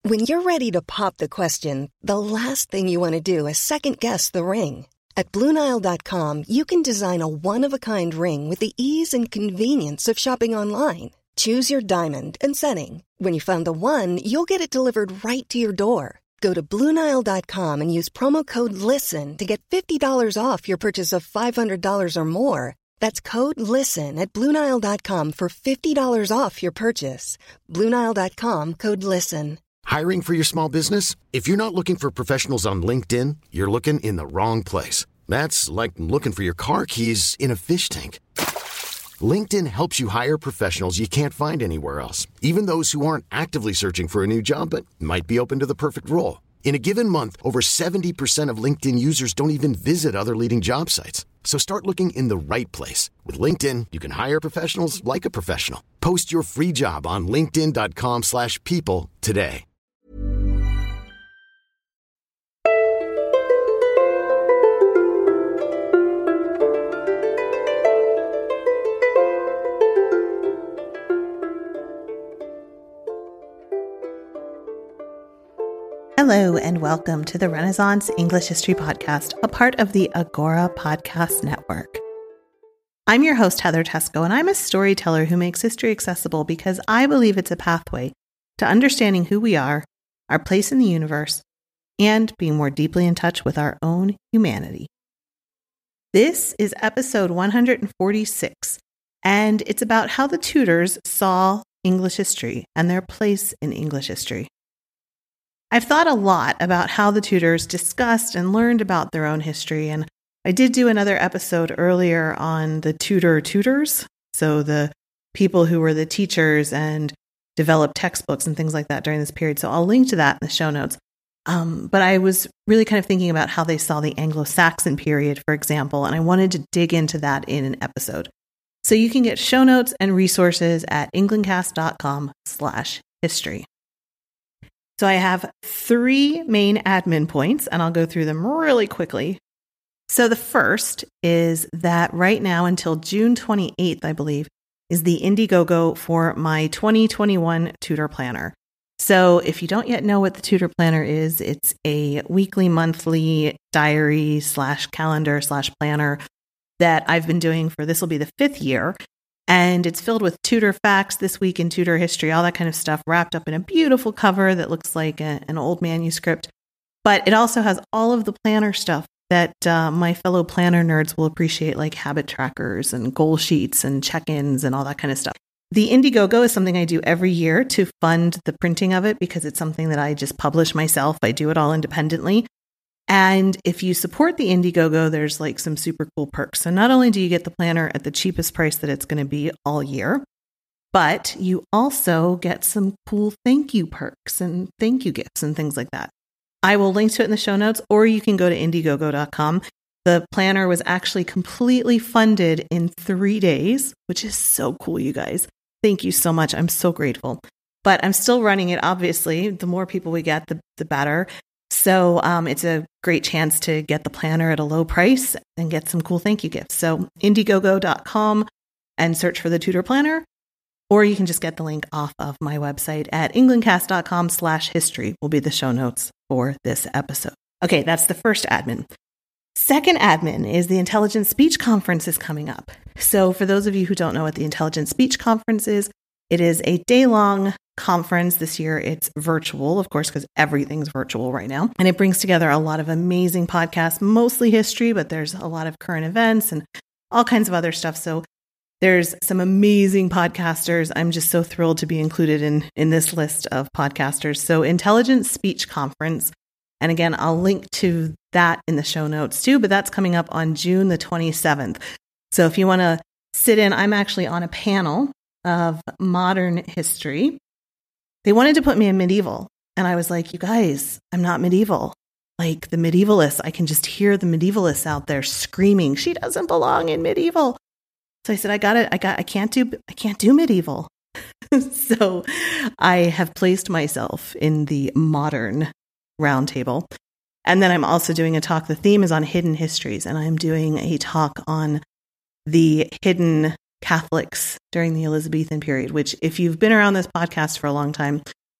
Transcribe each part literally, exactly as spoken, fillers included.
When you're ready to pop the question, the last thing you want to do is second-guess the ring. At Blue Nile dot com, you can design a one-of-a-kind ring with the ease and convenience of shopping online. Choose your diamond and setting. When you find the one, you'll get it delivered right to your door. Go to Blue Nile dot com and use promo code LISTEN to get fifty dollars off your purchase of five hundred dollars or more. That's code LISTEN at Blue Nile dot com for fifty dollars off your purchase. Blue Nile dot com, code LISTEN. Hiring for your small business? If you're not looking for professionals on LinkedIn, you're looking in the wrong place. That's like looking for your car keys in a fish tank. LinkedIn helps you hire professionals you can't find anywhere else, even those who aren't actively searching for a new job but might be open to the perfect role. In a given month, over seventy percent of LinkedIn users don't even visit other leading job sites. So start looking in the right place. With LinkedIn, you can hire professionals like a professional. Post your free job on linkedin dot com slash people today. Hello and welcome to the Renaissance English History Podcast, a part of the Agora Podcast Network. I'm your host, Heather Teysko, and I'm a storyteller who makes history accessible because I believe it's a pathway to understanding who we are, our place in the universe, and being more deeply in touch with our own humanity. This is episode one hundred forty-six, and it's about how the Tudors saw English history and their place in English history. I've thought a lot about how the Tudors discussed and learned about their own history, and I did do another episode earlier on the Tudor tutors, so the people who were the teachers and developed textbooks and things like that during this period, so I'll link to that in the show notes. Um, but I was really kind of thinking about how they saw the Anglo-Saxon period, for example, and I wanted to dig into that in an episode. So you can get show notes and resources at englandcast.com slash history. So I have three main admin points, and I'll go through them really quickly. So the first is that right now until June twenty-eighth, I believe, is the Indiegogo for my twenty twenty-one Tudor Planner. So if you don't yet know what the Tudor Planner is, it's a weekly, monthly diary slash calendar slash planner that I've been doing for, this will be the fifth year. And it's filled with Tudor facts, this week in Tudor history, all that kind of stuff wrapped up in a beautiful cover that looks like a, an old manuscript. But it also has all of the planner stuff that uh, my fellow planner nerds will appreciate, like habit trackers and goal sheets and check-ins and all that kind of stuff. The Indiegogo is something I do every year to fund the printing of it because it's something that I just publish myself. I do it all independently. And if you support the Indiegogo, there's like some super cool perks. So not only do you get the planner at the cheapest price that it's going to be all year, but you also get some cool thank you perks and thank you gifts and things like that. I will link to it in the show notes, or you can go to indiegogo dot com. The planner was actually completely funded in three days, which is so cool, you guys. Thank you so much. I'm so grateful. But I'm still running it, obviously. The more people we get, the, the better. So um, it's a great chance to get the planner at a low price and get some cool thank you gifts. So indiegogo dot com and search for the Tudor Planner, or you can just get the link off of my website at englandcast.com slash history will be the show notes for this episode. Okay, that's the first admin. Second admin is the Intelligent Speech Conference is coming up. So for those of you who don't know what the Intelligent Speech Conference is, it is a day-long conference. This year it's virtual, of course, because everything's virtual right now. And it brings together a lot of amazing podcasts, mostly history, but there's a lot of current events and all kinds of other stuff. So there's some amazing podcasters. I'm just so thrilled to be included in, in this list of podcasters. So Intelligent Speech Conference. And again, I'll link to that in the show notes too, but that's coming up on June the twenty-seventh. So if you want to sit in, I'm actually on a panel of modern history. They wanted to put me in medieval. And I was like, you guys, I'm not medieval. Like the medievalists, I can just hear the medievalists out there screaming, she doesn't belong in medieval. So I said, I got it. I got, I can't do, I can't do medieval. So I have placed myself in the modern roundtable. And then I'm also doing a talk. The theme is on hidden histories. And I'm doing a talk on the hidden Catholics during the Elizabethan period, which if you've been around this podcast for a long time,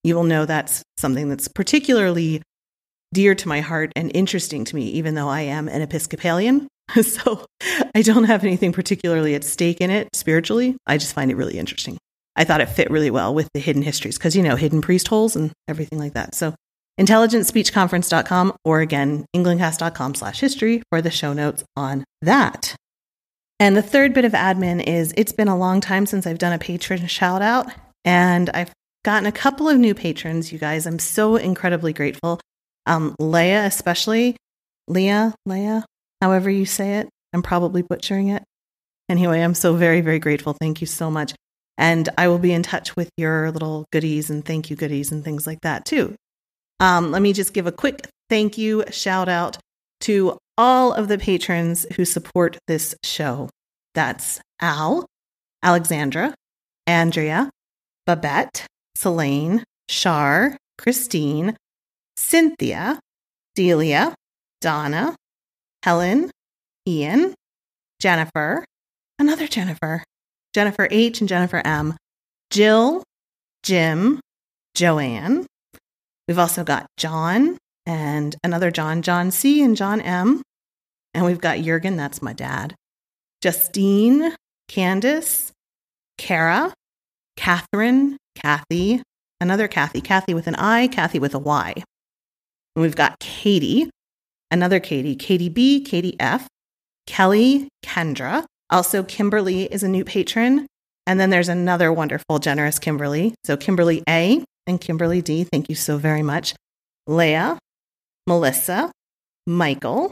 you will know that's something that's particularly dear to my heart and interesting to me, even though I am an Episcopalian. So I don't have anything particularly at stake in it spiritually. I just find it really interesting. I thought it fit really well with the hidden histories because, you know, hidden priest holes and everything like that. So intelligent speech conference dot com or again, englandcast dot com slash history for the show notes on that. And the third bit of admin is it's been a long time since I've done a patron shout out, and I've gotten a couple of new patrons, you guys. I'm so incredibly grateful. Um, Leah, especially. Leah, Leah, however you say it. I'm probably butchering it. Anyway, I'm so very, very grateful. Thank you so much. And I will be in touch with your little goodies and thank you goodies and things like that too. Um, let me just give a quick thank you shout out to all of the patrons who support this show. That's Al, Alexandra, Andrea, Babette, Selene, Shar, Christine, Cynthia, Delia, Donna, Helen, Ian, Jennifer, another Jennifer, Jennifer H and Jennifer M, Jill, Jim, Joanne. We've also got John and another John, John C and John M. And we've got Jurgen, that's my dad, Justine, Candace, Kara, Catherine, Kathy, another Kathy, Kathy with an I, Kathy with a Y. And we've got Katie, another Katie, Katie B, Katie F, Kelly, Kendra. Also, Kimberly is a new patron. And then there's another wonderful, generous Kimberly. So Kimberly A and Kimberly D, thank you so very much. Leah, Melissa, Michael,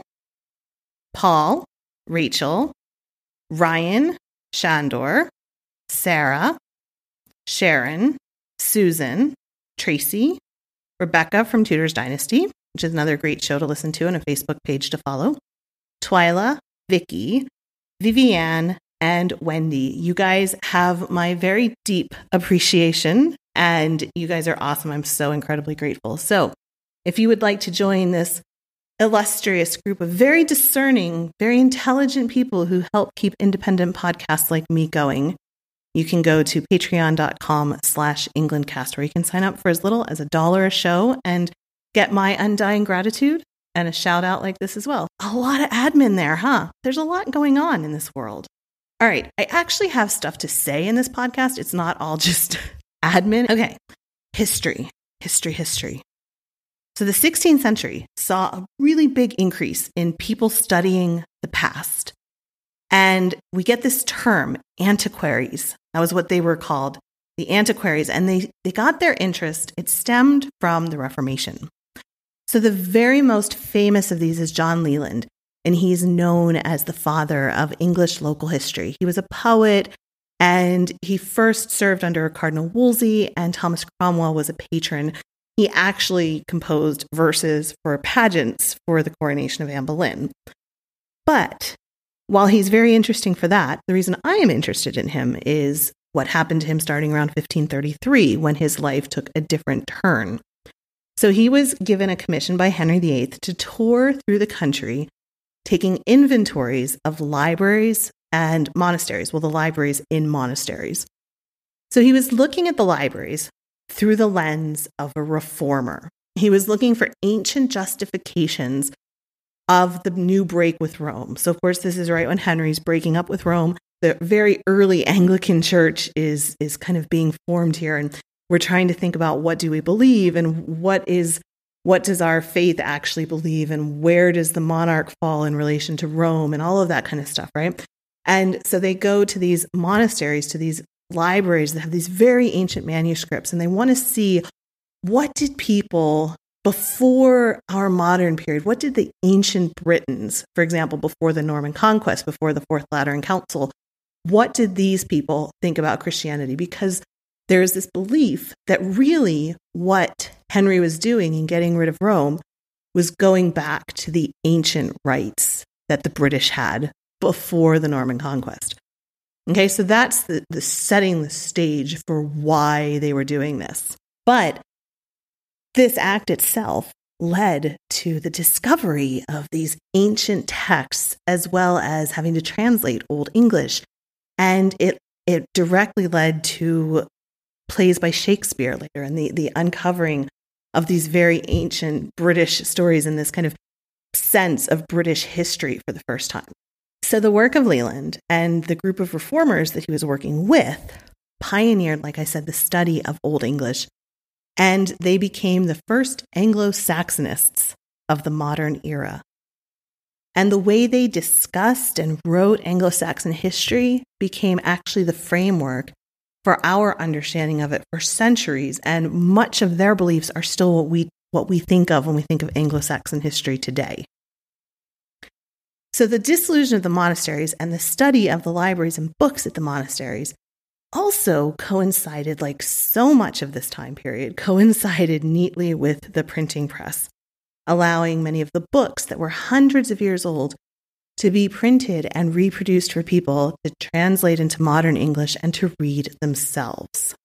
Paul, Rachel, Ryan, Shandor, Sarah, Sharon, Susan, Tracy, Rebecca from Tudor's Dynasty, which is another great show to listen to and a Facebook page to follow, Twyla, Vicky, Viviane, and Wendy. You guys have my very deep appreciation, and you guys are awesome. I'm so incredibly grateful. So if you would like to join this illustrious group of very discerning, very intelligent people who help keep independent podcasts like me going, you can go to patreon.com slash englandcast, where you can sign up for as little as a dollar a show and get my undying gratitude and a shout out like this as well. A lot of admin there, huh? There's a lot going on in this world. All right. I actually have stuff to say in this podcast. It's not all just admin. Okay. History, history, history. So the sixteenth century saw a really big increase in people studying the past. And we get this term, antiquaries. That was what they were called, the antiquaries. And they, they got their interest. It stemmed from the Reformation. So the very most famous of these is John Leland, and he's known as the father of English local history. He was a poet, and he first served under Cardinal Wolsey, and Thomas Cromwell was a patron. He actually composed verses for pageants for the coronation of Anne Boleyn. But while he's very interesting for that, the reason I am interested in him is what happened to him starting around fifteen thirty-three, when his life took a different turn. So he was given a commission by Henry the Eighth to tour through the country, taking inventories of libraries and monasteries. Well, the libraries in monasteries. So he was looking at the libraries through the lens of a reformer. He was looking for ancient justifications of the new break with Rome. So, of course, this is right when Henry's breaking up with Rome. The very early Anglican Church is, is kind of being formed here, and we're trying to think about what do we believe and what is what does our faith actually believe and where does the monarch fall in relation to Rome and all of that kind of stuff, right? And so they go to these monasteries, to these libraries that have these very ancient manuscripts, and they want to see what did people before our modern period, what did the ancient Britons, for example, before the Norman Conquest, before the Fourth Lateran Council, what did these people think about Christianity? Because there's this belief that really what Henry was doing in getting rid of Rome was going back to the ancient rights that the British had before the Norman Conquest. Okay, so that's the, the setting the stage for why they were doing this. But this act itself led to the discovery of these ancient texts, as well as having to translate Old English. And it, it directly led to plays by Shakespeare later, and the, the uncovering of these very ancient British stories and this kind of sense of British history for the first time. So the work of Leland and the group of reformers that he was working with pioneered, like I said, the study of Old English, and they became the first Anglo-Saxonists of the modern era. And the way they discussed and wrote Anglo-Saxon history became actually the framework for our understanding of it for centuries, and much of their beliefs are still what we what we think of when we think of Anglo-Saxon history today. So the dissolution of the monasteries and the study of the libraries and books at the monasteries also coincided, like so much of this time period, coincided neatly with the printing press, allowing many of the books that were hundreds of years old to be printed and reproduced for people to translate into modern English and to read themselves.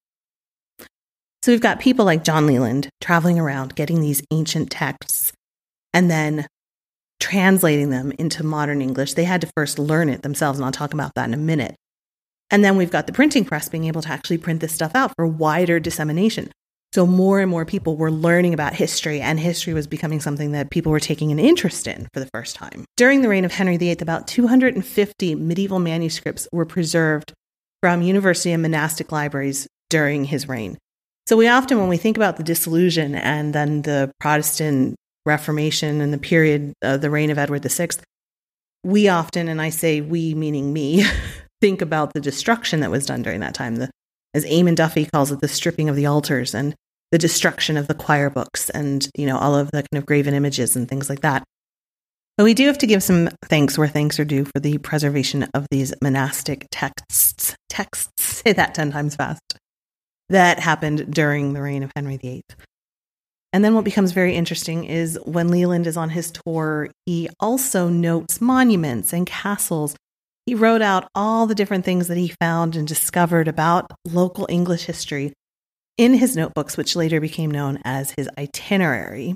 So we've got people like John Leland traveling around, getting these ancient texts, and then translating them into modern English. They had to first learn it themselves, and I'll talk about that in a minute. And then we've got the printing press being able to actually print this stuff out for wider dissemination. So more and more people were learning about history, and history was becoming something that people were taking an interest in for the first time. During the reign of Henry the Eighth, about two hundred fifty medieval manuscripts were preserved from university and monastic libraries during his reign. So we often, when we think about the dissolution and then the Protestant Reformation and the period of the reign of Edward the Sixth, we often, and I say we meaning me, think about the destruction that was done during that time. The As Eamon Duffy calls it, the stripping of the altars and the destruction of the choir books and, you know, all of the kind of graven images and things like that. But we do have to give some thanks where thanks are due for the preservation of these monastic texts, texts, say that ten times fast, that happened during the reign of Henry the Eighth. And then what becomes very interesting is when Leland is on his tour, he also notes monuments and castles. He wrote out all the different things that he found and discovered about local English history in his notebooks, which later became known as his itinerary.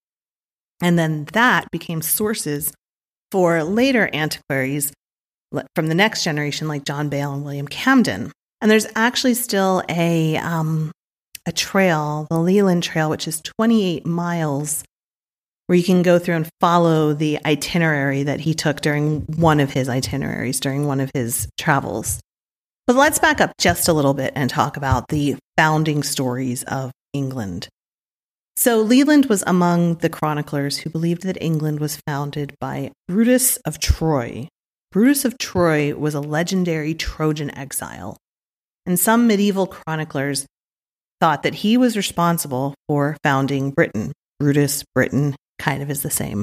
And then that became sources for later antiquaries from the next generation, like John Bale and William Camden. And there's actually still a um, a trail, the Leland Trail, which is twenty-eight miles, where you can go through and follow the itinerary that he took during one of his itineraries, during one of his travels. But let's back up just a little bit and talk about the founding stories of England. So Leland was among the chroniclers who believed that England was founded by Brutus of Troy. Brutus of Troy was a legendary Trojan exile, and some medieval chroniclers thought that he was responsible for founding Britain. Brutus, Britain, kind of is the same.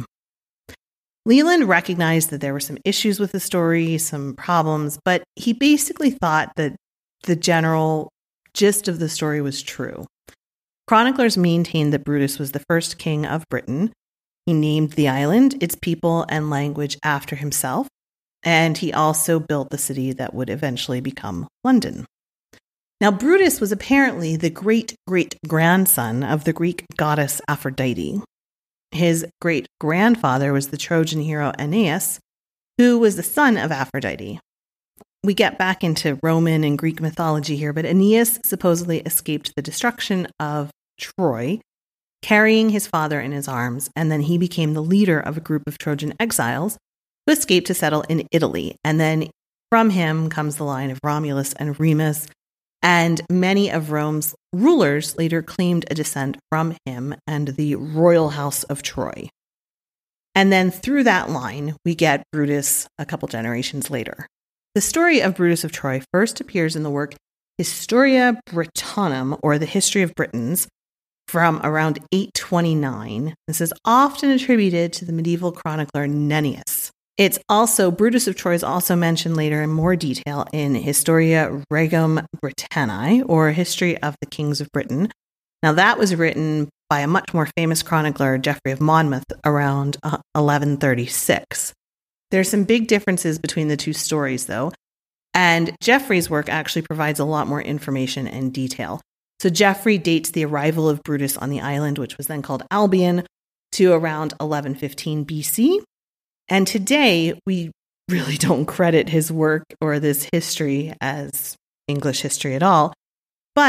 Leland recognized that there were some issues with the story, some problems, but he basically thought that the general gist of the story was true. Chroniclers maintained that Brutus was the first king of Britain. He named the island, its people, and language after himself, and he also built the city that would eventually become London. Now, Brutus was apparently the great-great-grandson of the Greek goddess Aphrodite. His great-grandfather was the Trojan hero Aeneas, who was the son of Aphrodite. We get back into Roman and Greek mythology here, but Aeneas supposedly escaped the destruction of Troy, carrying his father in his arms, and then he became the leader of a group of Trojan exiles who escaped to settle in Italy. And then from him comes the line of Romulus and Remus, and many of Rome's rulers later claimed a descent from him and the royal house of Troy. And then through that line, we get Brutus a couple generations later. The story of Brutus of Troy first appears in the work Historia Britannicum, or the History of Britons, from around eight twenty-nine. This is often attributed to the medieval chronicler Nennius. It's also, Brutus of Troy is also mentioned later in more detail in Historia Regum Britanniae, or History of the Kings of Britain. Now that was written by a much more famous chronicler, Geoffrey of Monmouth, around eleven thirty-six. There's some big differences between the two stories, though, and Geoffrey's work actually provides a lot more information and detail. So Geoffrey dates the arrival of Brutus on the island, which was then called Albion, to around eleven fifteen B C. And today, we really don't credit his work or this history as English history at all. But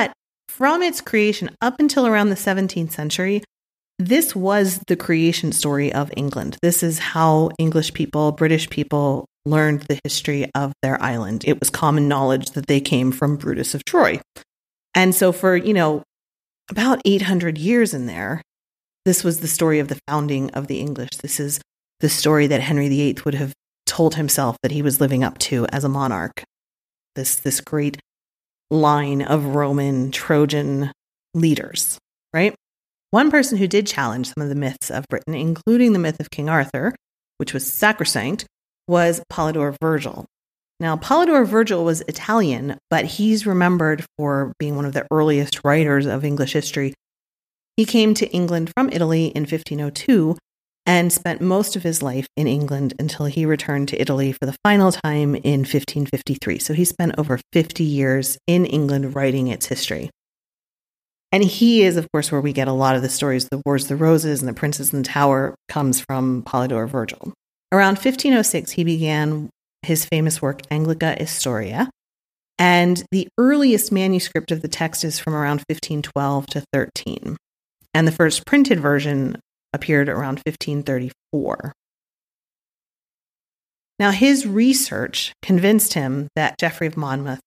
from its creation up until around the seventeenth century, this was the creation story of England. This is how English people, British people learned the history of their island. It was common knowledge that they came from Brutus of Troy. And so for, you know, about eight hundred years in there, this was the story of the founding of the English. This is the story that Henry the Eighth would have told himself that he was living up to as a monarch. This, this great line of Roman, Trojan leaders, right? One person who did challenge some of the myths of Britain, including the myth of King Arthur, which was sacrosanct, was Polydore Vergil. Now, Polydore Vergil was Italian, but he's remembered for being one of the earliest writers of English history. He came to England from Italy in fifteen oh two and spent most of his life in England until he returned to Italy for the final time in fifteen fifty-three. So he spent over fifty years in England writing its history. And he is, of course, where we get a lot of the stories. The Wars of the Roses and the Princess in the Tower comes from Polydore Vergil. Around fifteen oh six, he began his famous work, Anglica Historia. And the earliest manuscript of the text is from around fifteen twelve to thirteen. And the first printed version appeared around fifteen thirty-four. Now, his research convinced him that Geoffrey of Monmouth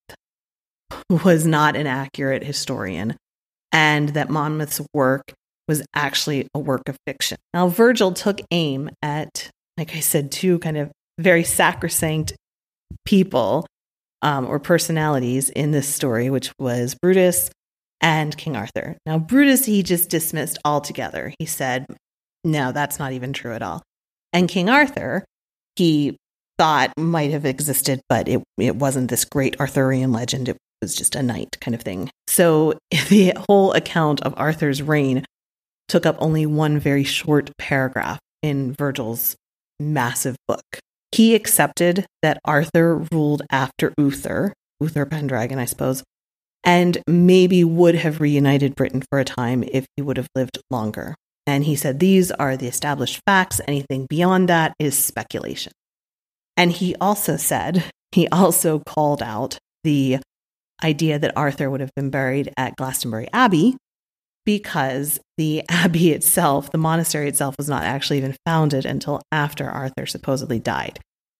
was not an accurate historian, and that Monmouth's work was actually a work of fiction. Now, Vergil took aim at, like I said, two kind of very sacrosanct people um, or personalities in this story, which was Brutus and King Arthur. Now, Brutus, he just dismissed altogether. He said, no, that's not even true at all. And King Arthur, he thought might have existed, but it, it wasn't this great Arthurian legend. It was just a knight kind of thing. So the whole account of Arthur's reign took up only one very short paragraph in Vergil's massive book. He accepted that Arthur ruled after Uther, Uther Pendragon, I suppose, and maybe would have reunited Britain for a time if he would have lived longer. And he said, these are the established facts. Anything beyond that is speculation. And he also said, he also called out the idea that Arthur would have been buried at Glastonbury Abbey, because the abbey itself, the monastery itself, was not actually even founded until after Arthur supposedly died.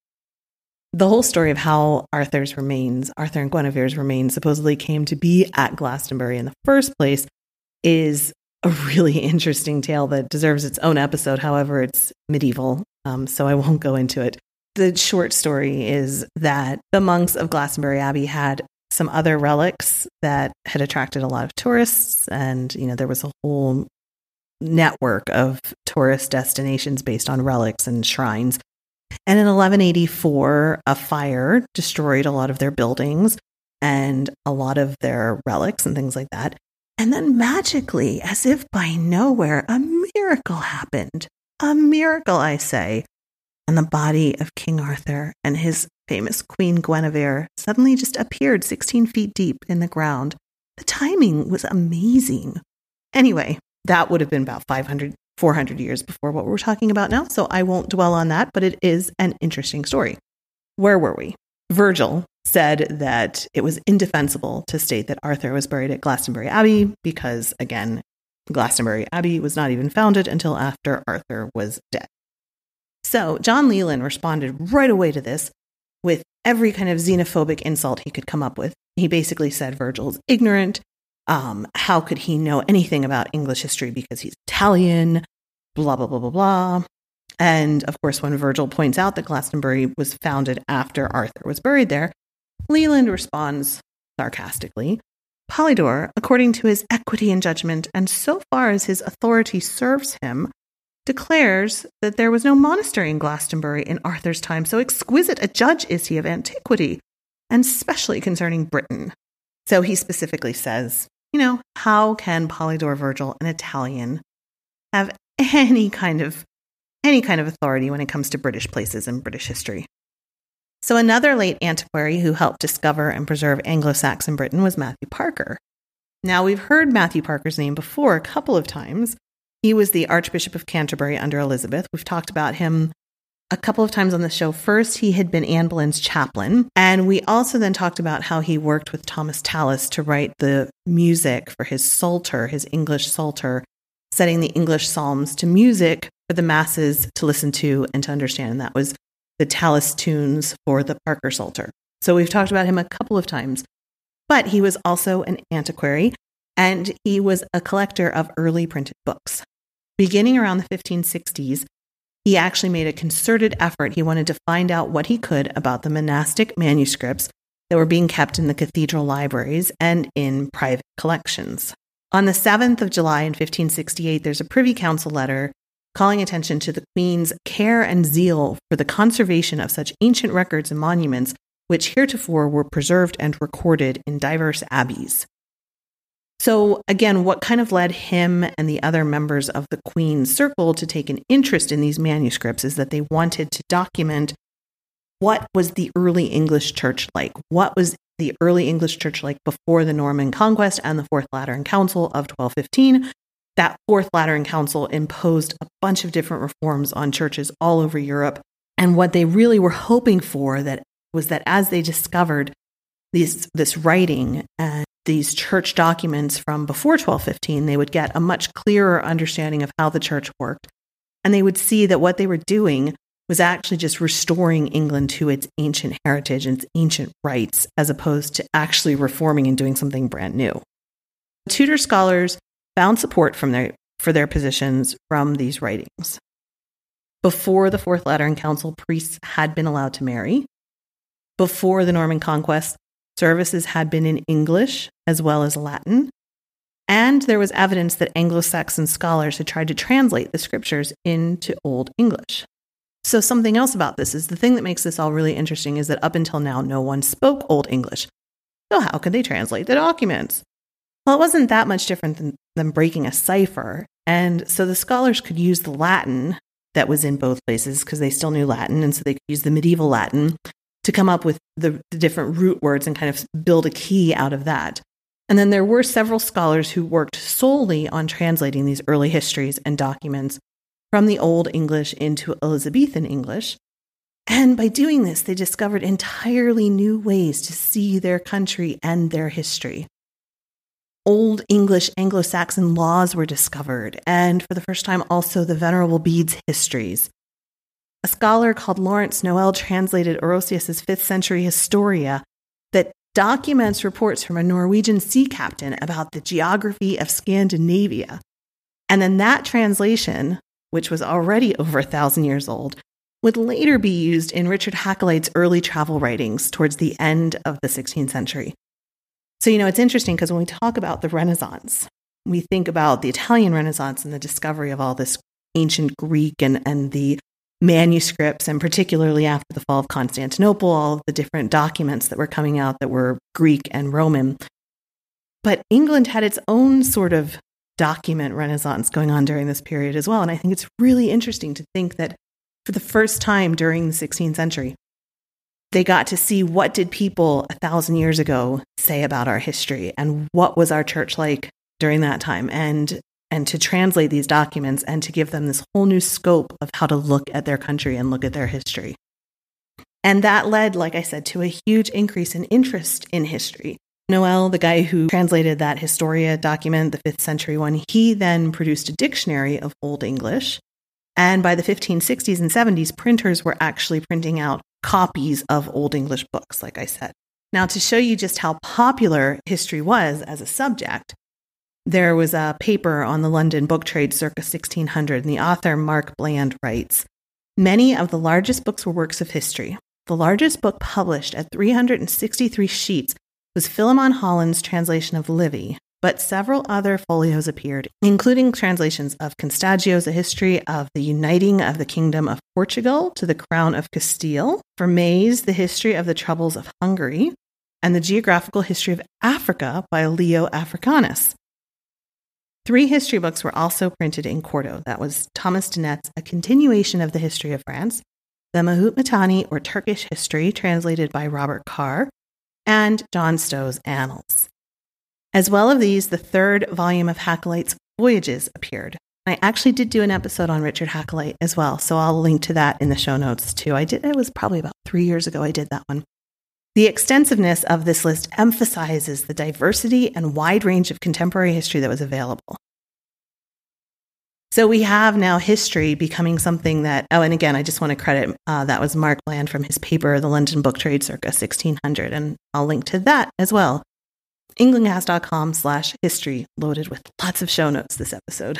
The whole story of how Arthur's remains, Arthur and Guinevere's remains, supposedly came to be at Glastonbury in the first place is a really interesting tale that deserves its own episode. However, it's medieval, um, so I won't go into it. The short story is that the monks of Glastonbury Abbey had some other relics that had attracted a lot of tourists, and you know there was a whole network of tourist destinations based on relics and shrines. And in eleven eighty-four, a fire destroyed a lot of their buildings and a lot of their relics and things like that. And then magically, as if by nowhere, a miracle happened. A miracle, I say. And the body of King Arthur and his famous Queen Guinevere suddenly just appeared sixteen feet deep in the ground. The timing was amazing. Anyway, that would have been about five hundred, four hundred years before what we're talking about now, so I won't dwell on that, but it is an interesting story. Where were we? Vergil said that it was indefensible to state that Arthur was buried at Glastonbury Abbey because, again, Glastonbury Abbey was not even founded until after Arthur was dead. So John Leland responded right away to this with every kind of xenophobic insult he could come up with. He basically said Vergil's ignorant. Um, how could he know anything about English history because he's Italian? Blah, blah, blah, blah, blah. And of course, when Vergil points out that Glastonbury was founded after Arthur was buried there, Leland responds sarcastically, Polydore, according to his equity and judgment, and so far as his authority serves him, declares that there was no monastery in Glastonbury in Arthur's time, so exquisite a judge is he of antiquity, and especially concerning Britain. So he specifically says, you know, how can Polydore Vergil, an Italian, have any kind of any kind of authority when it comes to British places and British history? So another late antiquary who helped discover and preserve Anglo-Saxon Britain was Matthew Parker. Now, we've heard Matthew Parker's name before a couple of times. He was the Archbishop of Canterbury under Elizabeth. We've talked about him a couple of times on the show. First, he had been Anne Boleyn's chaplain. And we also then talked about how he worked with Thomas Tallis to write the music for his Psalter, his English Psalter, setting the English Psalms to music for the masses to listen to and to understand. And that was the Tallis tunes for the Parker Psalter. So we've talked about him a couple of times. But he was also an antiquary, and he was a collector of early printed books. Beginning around the fifteen sixties, he actually made a concerted effort. He wanted to find out what he could about the monastic manuscripts that were being kept in the cathedral libraries and in private collections. On the seventh of July in fifteen sixty-eight, there's a Privy Council letter calling attention to the Queen's care and zeal for the conservation of such ancient records and monuments which heretofore were preserved and recorded in diverse abbeys. So again, what kind of led him and the other members of the Queen's circle to take an interest in these manuscripts is that they wanted to document what was the early English church like? What was the early English church like before the Norman Conquest and the Fourth Lateran Council of twelve fifteen? That Fourth Lateran Council imposed a bunch of different reforms on churches all over Europe. And what they really were hoping for that was that as they discovered these, this writing and these church documents from before twelve fifteen, they would get a much clearer understanding of how the church worked. And they would see that what they were doing was actually just restoring England to its ancient heritage and its ancient rights, as opposed to actually reforming and doing something brand new. Tudor scholars found support from their, for their positions from these writings. Before the Fourth Lateran Council, priests had been allowed to marry. Before the Norman Conquest, services had been in English as well as Latin. And there was evidence that Anglo-Saxon scholars had tried to translate the scriptures into Old English. So something else about this is the thing that makes this all really interesting is that up until now, no one spoke Old English. So how could they translate the documents? Well, it wasn't that much different than, than breaking a cipher. And so the scholars could use the Latin that was in both places because they still knew Latin. And so they could use the medieval Latin to come up with the, the different root words and kind of build a key out of that. And then there were several scholars who worked solely on translating these early histories and documents from the Old English into Elizabethan English. And by doing this, they discovered entirely new ways to see their country and their history. Old English Anglo-Saxon laws were discovered, and for the first time also the Venerable Bede's histories. A scholar called Lawrence Noel translated Orosius's fifth century Historia that documents reports from a Norwegian sea captain about the geography of Scandinavia. And then that translation, which was already over a thousand years old, would later be used in Richard Hakluyt's early travel writings towards the end of the sixteenth century. So, you know, it's interesting because when we talk about the Renaissance, we think about the Italian Renaissance and the discovery of all this ancient Greek and, and the manuscripts, and particularly after the fall of Constantinople, all of the different documents that were coming out that were Greek and Roman. But England had its own sort of document renaissance going on during this period as well. And I think it's really interesting to think that for the first time during the sixteenth century, they got to see what did people a thousand years ago say about our history and what was our church like during that time. And and to translate these documents and to give them this whole new scope of how to look at their country and look at their history. And that led, like I said, to a huge increase in interest in history. Noel, the guy who translated that Historia document, the fifth century one, he then produced a dictionary of Old English. And by the fifteen sixties and seventies, printers were actually printing out copies of Old English books, like I said. Now, to show you just how popular history was as a subject, there was a paper on the London book trade circa sixteen hundred, and the author, Mark Bland, writes, "Many of the largest books were works of history. The largest book published at three hundred sixty-three sheets was Philemon Holland's translation of Livy, but several other folios appeared, including translations of Constagio's A History of the Uniting of the Kingdom of Portugal to the Crown of Castile, Vermey's The History of the Troubles of Hungary, and the Geographical History of Africa by Leo Africanus. Three history books were also printed in Quarto. That was Thomas Dennett's A Continuation of the History of France, the Mahut Matani, or Turkish History, translated by Robert Carr, and John Stow's Annals. As well of these, the third volume of Hakluyt's Voyages appeared. I actually did do an episode on Richard Hakluyt as well, so I'll link to that in the show notes too. I did, it was probably about three years ago I did that one. The extensiveness of this list emphasizes the diversity and wide range of contemporary history that was available. So we have now history becoming something that, oh, and again, I just want to credit, uh, that was Mark Bland from his paper, The London Book Trade Circa sixteen hundred, and I'll link to that as well. Englandcast.com slash history, loaded with lots of show notes this episode.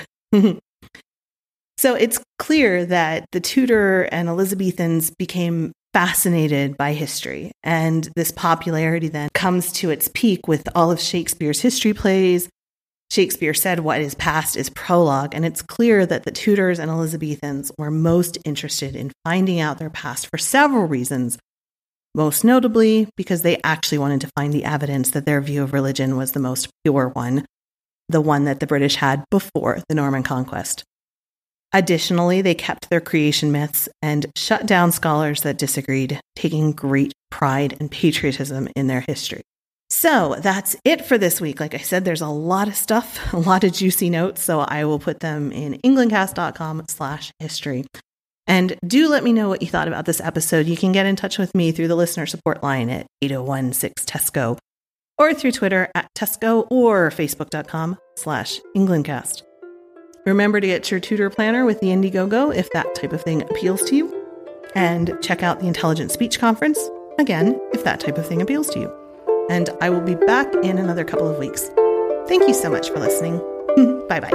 So it's clear that the Tudor and Elizabethans became fascinated by history, and this popularity then comes to its peak with all of Shakespeare's history plays. Shakespeare said what is past is prologue, and it's clear that the Tudors and Elizabethans were most interested in finding out their past for several reasons, most notably because they actually wanted to find the evidence that their view of religion was the most pure one, the one that the British had before the Norman conquest. Additionally, they kept their creation myths and shut down scholars that disagreed, taking great pride and patriotism in their history. So that's it for this week. Like I said, there's a lot of stuff, a lot of juicy notes, so I will put them in englandcast.com slash history. And do let me know what you thought about this episode. You can get in touch with me through the listener support line at eight oh one six Tesco, or through Twitter at Tesco, or facebook.com slash englandcast. Remember to get your tutor planner with the Indiegogo if that type of thing appeals to you. And check out the Intelligent Speech Conference, again, if that type of thing appeals to you. And I will be back in another couple of weeks. Thank you so much for listening. Bye-bye.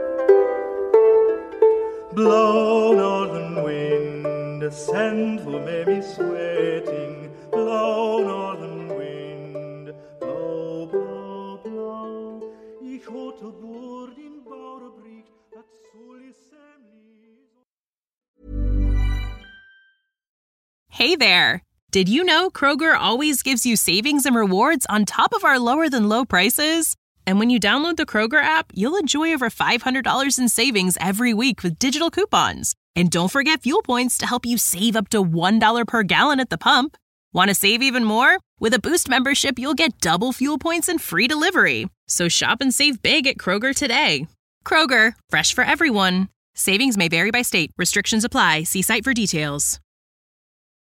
Blow, northern wind, send who may be sweating. Blow, northern wind, blow, blow, blow. Ich hote boord in Bouwrebreek, dat solis Hey there! Did you know Kroger always gives you savings and rewards on top of our lower-than-low prices? And when you download the Kroger app, you'll enjoy over five hundred dollars in savings every week with digital coupons. And don't forget fuel points to help you save up to one dollar per gallon at the pump. Want to save even more? With a Boost membership, you'll get double fuel points and free delivery. So shop and save big at Kroger today. Kroger, fresh for everyone. Savings may vary by state. Restrictions apply. See site for details.